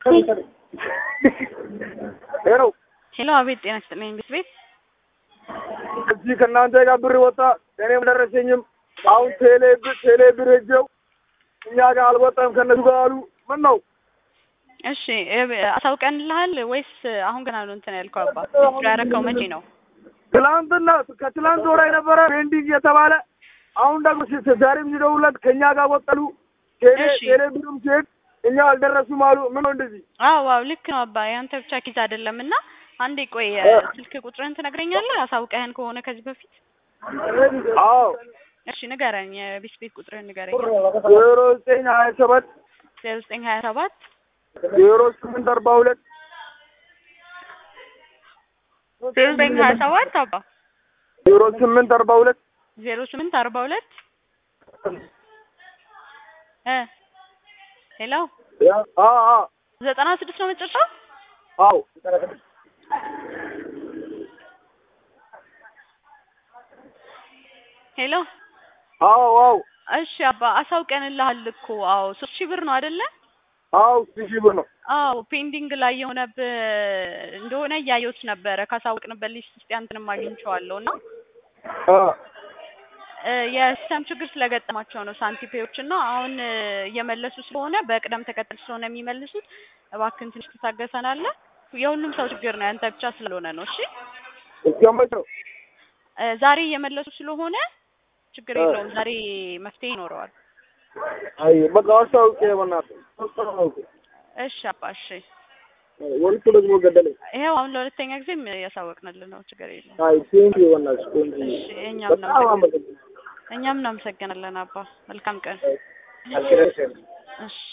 ሄሎ አቤት ጤና ይስጥልኝ ቤት እዚህ ከናንተ ጋር ብር ወጣ እኔም ደረሰኝም አሁን ቴሌ ብር ሄጀው እኛ ጋር አልወጣም ከነሱ ጋር አሉ ምን ነው እሺ አሳውቀንልሃል ወይስ አሁን ገና ነው እንትን ያልከው አባ ያረከው መቼ ነው ትላንትና ከትላንት ወራ የነበረ ቤንዲንግ የተባለ አሁን ደግሞ ዛሬም ይደውላት ከኛ ጋር ወጣሉ ቴሌ ብርም ሲሄድ እኛ አልደረሱም አሉ ምን ነው እንደዚህ አዎ ልክ ነው አባ ያንተ ብቻ ኪስ አይደለምና አንዴ ቆይ ስልክ ቁጥርን ትነግረኛለህ አሳውቀህን ከሆነ ከዚህ በፊት አዎ እሺ ንገረኝ ቤት ቁጥርን ንገረኝ 0927 0927 0842 0927 አባ 0842 0842 ሄሎ አዎ 96 ነው መጨረሻው አዎ ሄሎ አዎ እሺ አባ አሳውቀንልሃል እኮ አዎ 3000 ብር ነው አይደለ አዎ 3000 ብር ነው አዎ ፔንዲንግ ላይ የሆነብ እንደሆነ ያያዩት ነበር ካሳውቅንበት ሊስት ውስጥ ያንተንም አግኝቼዋለሁና የሲስተም ችግር ስለገጠማቸው ነው ሳንቲፔዎችና አሁን እየመለሱ ስለሆነ በቅደም ተከተል ስለሆነ የሚመልሱት እባክህን ትንሽ ትታገሰናለህ የሁሉም ሰው ችግር ነው ያንተ ብቻ ስለሆነ ነው እሺ እስከመቼው ዛሬ እየመለሱ ስለሆነ ችግር የለውም ዛሬ መፍትሄ ይኖረዋል አይ በቃ አሳውቄ በእናትህ እሺ አባ እሺ ወልኩ ደግሞ ገደለኝ ይሄው አሁን ለሁለተኛ ጊዜም ያሳወቅንልህ ነው ችግር የለውም አይ ቴንኪው በእናትህ እሺ እኛም እናመሰግናለን አባ መልካም ቀን እሺ